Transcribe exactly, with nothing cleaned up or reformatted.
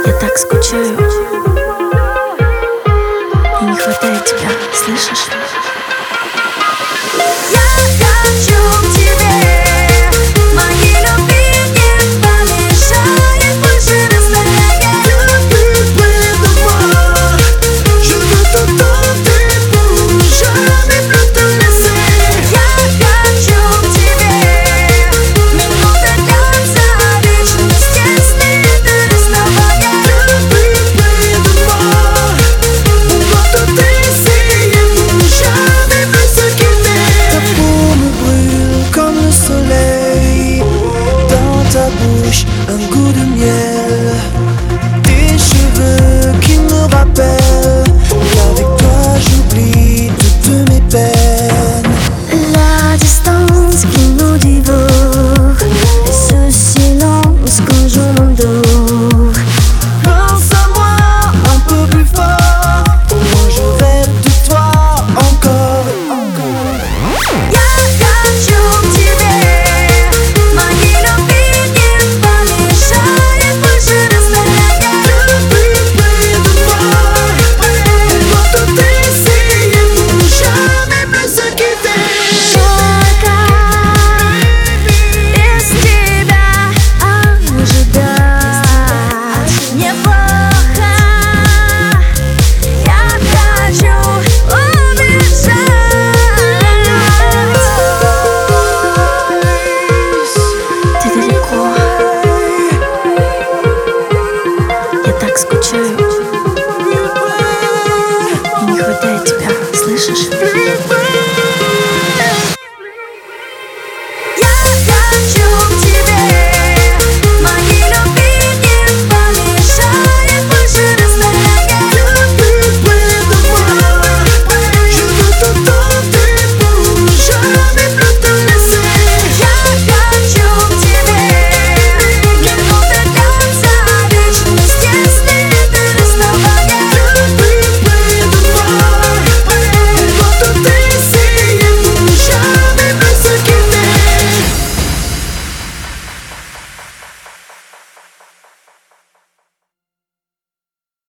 Я так скучаю, и не хватает тебя, слышишь? Я хочу к тебе, моей любви не помешает больше расстояние. Je veux te tenter pour jamais plus te laisser. Я хочу к тебе, минуты длятся вечность, если это расставание. Plus près de moi, on doit tout essayer pour jamais plus se quitter. Ta peau me brûle comme le soleil, dans ta bouche un goût de miel, tes cheveux qui me rappellent qu'avec toi j'oublie toutes mes peines. La distance qui nous dévore, et ce silence quand je m'endors. Pense à moi un peu plus fort, moi je rêve de toi encore et encore. Я хочу к тебе, моей любви не помешает больше расстояние. Plus près de moi, on doit tout essayer pour jamais plus se quitter. Только без тебя ожидать неплохо. Я хочу убежать. Ты далеко, я так скучаю, и не хватает тебя, слышишь? Plus près